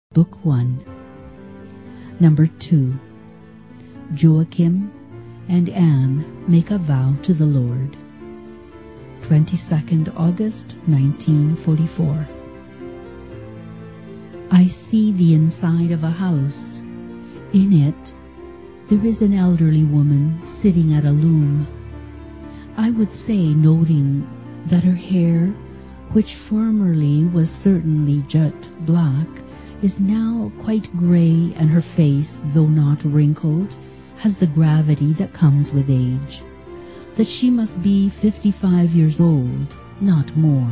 Book 1. Number 2. Joachim and Anne make a vow to the Lord. 22nd August 1944. I see the inside of a house. In it, there is an elderly woman sitting at a loom. I would say, noting that her hair, which formerly was certainly jet black, is now quite grey, and her face, though not wrinkled, has the gravity that comes with age, that she must be 55 years old, not more.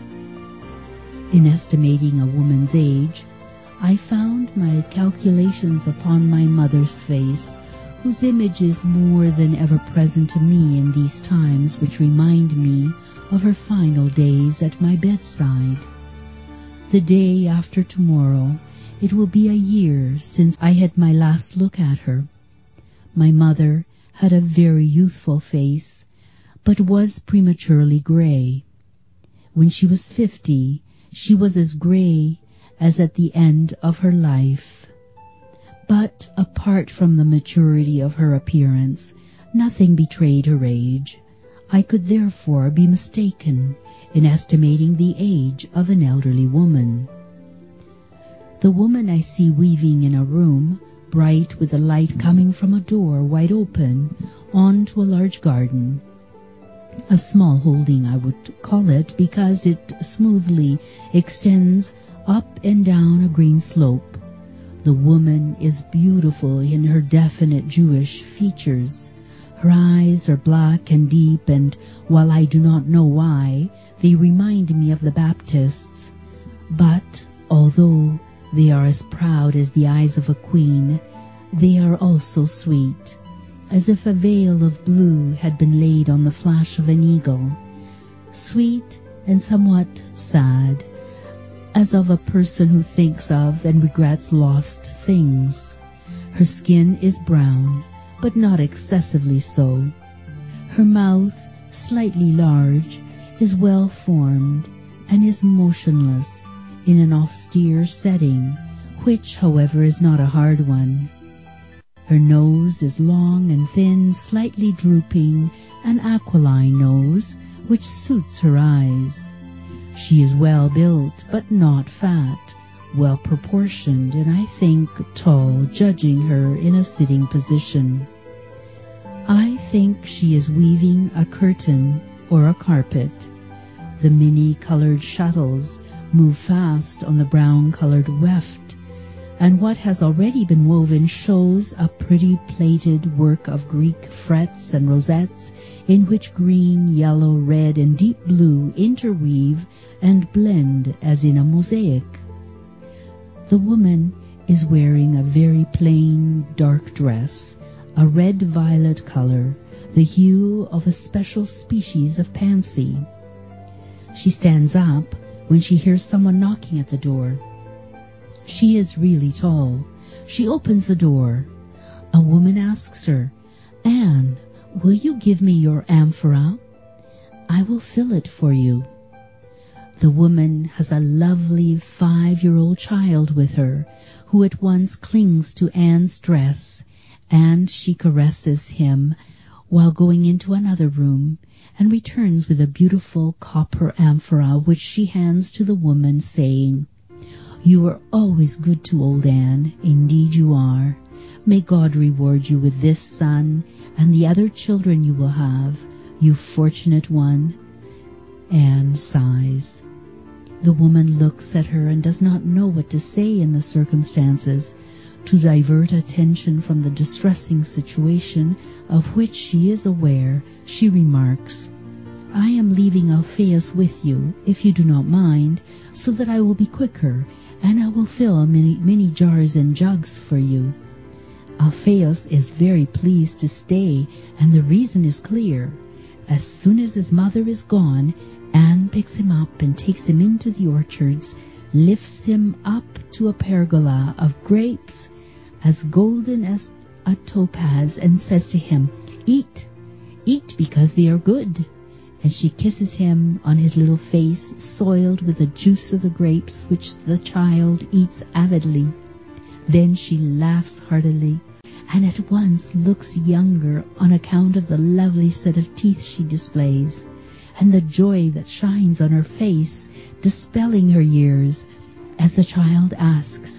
In estimating a woman's age, I found my calculations upon my mother's face, whose image is more than ever present to me in these times which remind me of her final days at my bedside. The day after tomorrow it will be a year since I had my last look at her. My mother had a very youthful face, but was prematurely grey. When she was 50, she was as grey as at the end of her life. But apart from the maturity of her appearance, nothing betrayed her age. I could therefore be mistaken in estimating the age of an elderly woman. The woman I see weaving in a room, bright with the light coming from a door wide open onto a large garden. A small holding, I would call it, because it smoothly extends up and down a green slope. The woman is beautiful in her definite Jewish features. Her eyes are black and deep, and while I do not know why, they remind me of the Baptists. But although they are as proud as the eyes of a queen, they are also sweet, as if a veil of blue had been laid on the flash of an eagle. Sweet and somewhat sad, as of a person who thinks of and regrets lost things. Her skin is brown, but not excessively so. Her mouth, slightly large, is well formed, and is motionless in an austere setting, which, however, is not a hard one. Her nose is long and thin, slightly drooping, an aquiline nose, which suits her eyes. She is well built, but not fat, well proportioned, and I think tall, judging her in a sitting position. I think she is weaving a curtain or a carpet. The many-colored shuttles move fast on the brown-colored weft, and what has already been woven shows a pretty plaited work of Greek frets and rosettes, in which green, yellow, red, and deep blue interweave and blend as in a mosaic. The woman is wearing a very plain, dark dress, a red-violet color, the hue of a special species of pansy. She stands up when she hears someone knocking at the door. She is really tall. She opens the door. A woman asks her, "Anne, will you give me your amphora? I will fill it for you." The woman has a lovely 5-year-old child with her, who at once clings to Anne's dress, and she caresses him while going into another room, and returns with a beautiful copper amphora, which she hands to the woman, saying, "You are always good to old Anne, indeed you are. May God reward you with this son and the other children you will have, you fortunate one." Anne sighs. The woman looks at her and does not know what to say in the circumstances. To divert attention from the distressing situation of which she is aware, she remarks, "I am leaving Alphaeus with you, if you do not mind, so that I will be quicker, and I will fill many jars and jugs for you." Alphaeus is very pleased to stay, and the reason is clear. As soon as his mother is gone, Anne picks him up and takes him into the orchards, lifts him up to a pergola of grapes as golden as a topaz, and says to him, "Eat, eat, because they are good." and she kisses him on his little face, soiled with the juice of the grapes, which the child eats avidly. Then she laughs heartily, and at once looks younger on account of the lovely set of teeth she displays, and the joy that shines on her face, dispelling her years, as the child asks,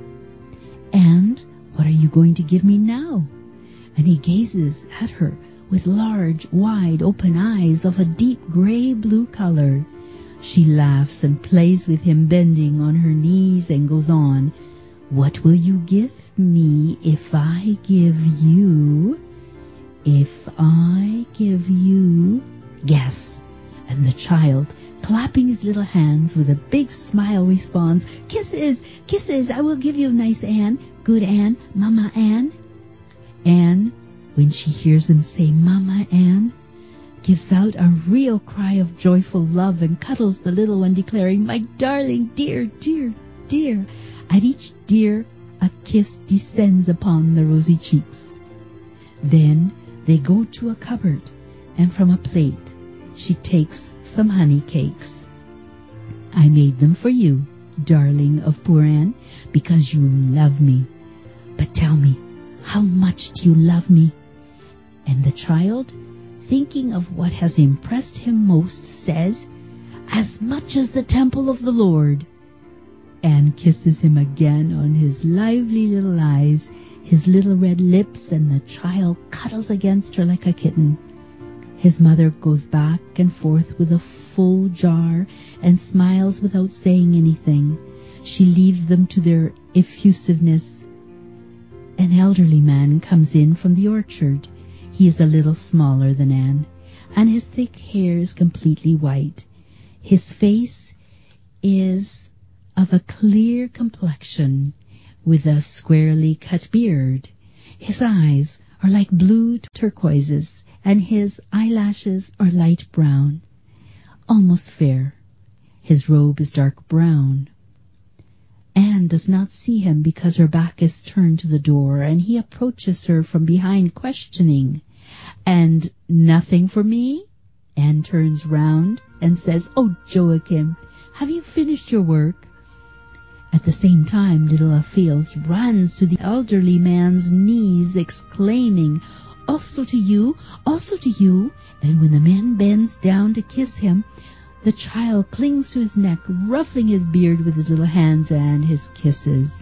"And what are you going to give me now?" And he gazes at her with large, wide open eyes of a deep grey-blue color. She laughs and plays with him, bending on her knees, and goes on, "What will you give me if I give you? If I give you, guess." And the child, clapping his little hands with a big smile, responds, "Kisses, kisses, I will give you, nice Anne, good Anne, Mama Anne." Anne, when she hears him say Mama Anne, gives out a real cry of joyful love and cuddles the little one, declaring, "My darling, dear, dear, dear." At each dear, a kiss descends upon the rosy cheeks. Then they go to a cupboard, and from a plate she takes some honey cakes. "I made them for you, darling of poor Anne, because you love me. But tell me, how much do you love me?" And the child, thinking of what has impressed him most, says, "As much as the temple of the Lord." Anne kisses him again on his lively little eyes, his little red lips, and the child cuddles against her like a kitten. His mother goes back and forth with a full jar and smiles without saying anything. She leaves them to their effusiveness. An elderly man comes in from the orchard. He is a little smaller than Anne, and his thick hair is completely white. His face is of a clear complexion, with a squarely cut beard. His eyes are like blue turquoises, and his eyelashes are light brown, almost fair. His robe is dark brown. Anne does not see him because her back is turned to the door, and he approaches her from behind, questioning. "And nothing for me?" Anne turns round and says, "Oh, Joachim, have you finished your work?" At the same time, little Aphiels runs to the elderly man's knees, exclaiming, "Also to you, also to you." And when the man bends down to kiss him, the child clings to his neck, ruffling his beard with his little hands and his kisses.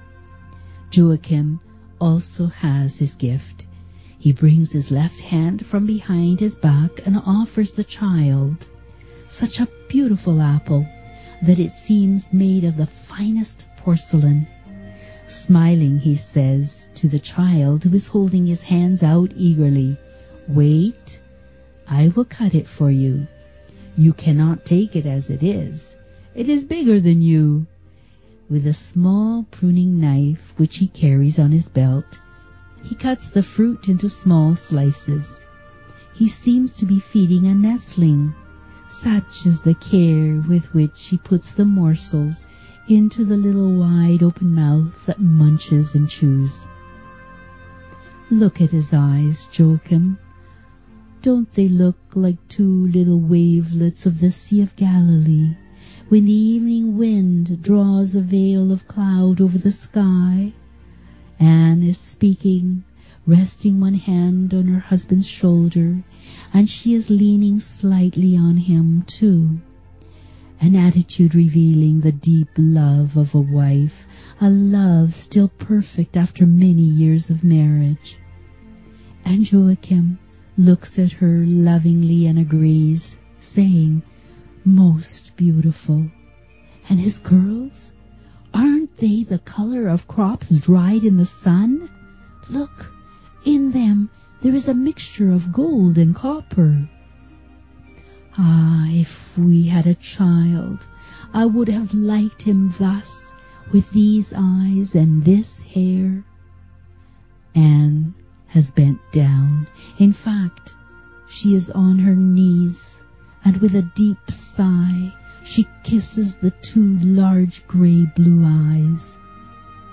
Joachim also has his gift. He brings his left hand from behind his back and offers the child such a beautiful apple that it seems made of the finest porcelain. Smiling, he says to the child, who is holding his hands out eagerly, "Wait, I will cut it for you. You cannot take it as it is. It is bigger than you." With a small pruning knife which he carries on his belt, he cuts the fruit into small slices. He seems to be feeding a nestling. Such is the care with which he puts the morsels into the little wide open mouth that munches and chews. Look at his eyes, Joachim. Don't they look like two little wavelets of the Sea of Galilee when the evening wind draws a veil of cloud over the sky? Anne is speaking, resting one hand on her husband's shoulder, and she is leaning slightly on him too, an attitude revealing the deep love of a wife, a love still perfect after many years of marriage. And Joachim looks at her lovingly and agrees, saying, "Most beautiful. And his curls? Aren't they the color of crops dried in the sun? Look, in them there is a mixture of gold and copper. Ah, if we had a child, I would have liked him thus, with these eyes and this hair." Anne has bent down. In fact, she is on her knees, and with a deep sigh, she kisses the two large grey-blue eyes.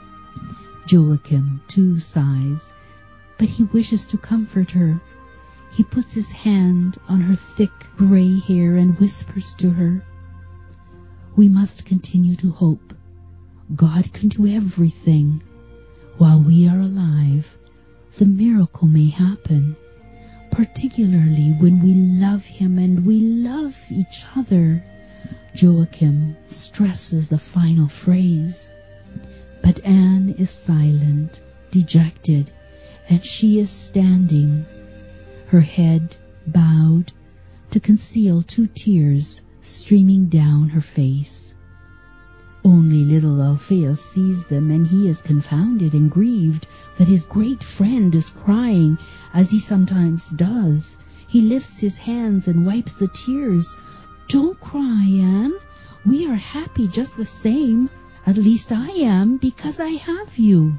Joachim too sighs, but he wishes to comfort her. He puts his hand on her thick gray hair and whispers to her, "We must continue to hope. God can do everything. While we are alive, the miracle may happen, particularly when we love Him and we love each other." Joachim stresses the final phrase. But Anne is silent, dejected, and she is standing, her head bowed to conceal 2 tears streaming down her face. Only little Alphaeus sees them, and he is confounded and grieved that his great friend is crying, as he sometimes does. He lifts his hands and wipes the tears. "Don't cry, Anne. We are happy just the same. At least I am, because I have you.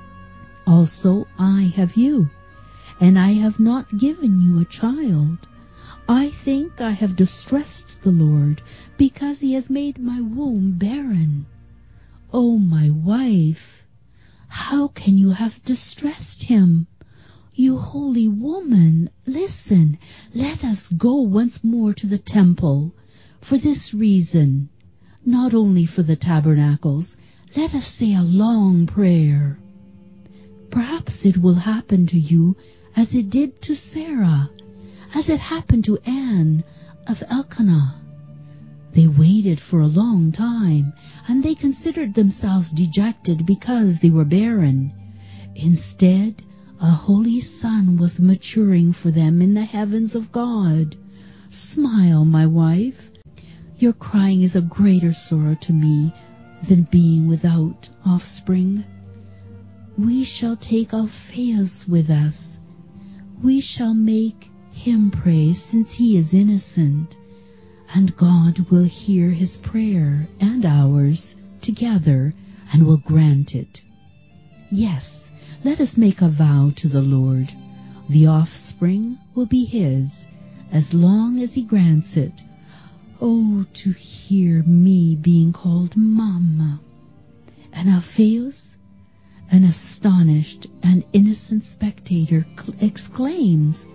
Also, I have you, and I have not given you a child. I think I have distressed the Lord, because He has made my womb barren. Oh, my wife, how can you have distressed Him? You holy woman, listen, let us go once more to the temple. For this reason, not only for the tabernacles, let us say a long prayer. Perhaps it will happen to you as it did to Sarah, as it happened to Anne of Elkanah. They waited for a long time, and they considered themselves dejected because they were barren. Instead, a holy son was maturing for them in the heavens of God. Smile, my wife. Your crying is a greater sorrow to me than being without offspring. We shall take Alphaeus with us. We shall make him pray, since he is innocent, and God will hear his prayer and ours together and will grant it. Yes, let us make a vow to the Lord. The offspring will be his as long as he grants it. Oh, to hear me being called Mamma. And Alphaeus, an astonished and innocent spectator, exclaims,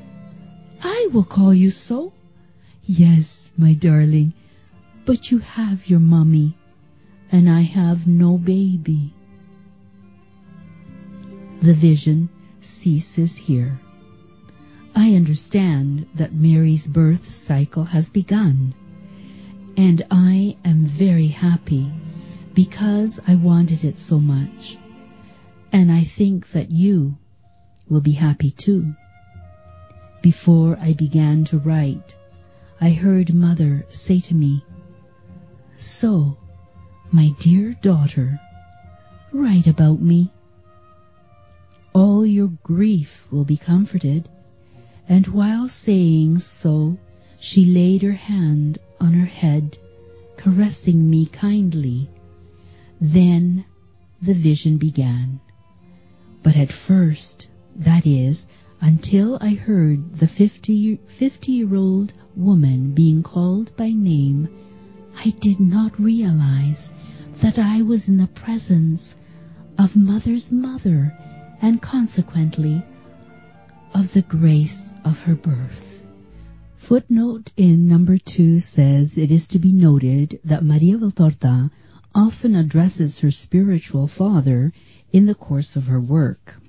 I will call you so. Yes, my darling, but you have your mummy, and I have no baby. The vision ceases here. I understand that Mary's birth cycle has begun, and I am very happy because I wanted it so much, and I think that you will be happy too. Before I began to write, I heard Mother say to me, So, my dear daughter, write about me. All your grief will be comforted. And while saying so, she laid her hand on her head, caressing me kindly. Then the vision began. But at first, that is, until I heard the 50-year-old woman being called by name, I did not realize that I was in the presence of Mother's mother, and consequently of the grace of her birth. Footnote in number 2 says it is to be noted that Maria Valtorta often addresses her spiritual father in the course of her work.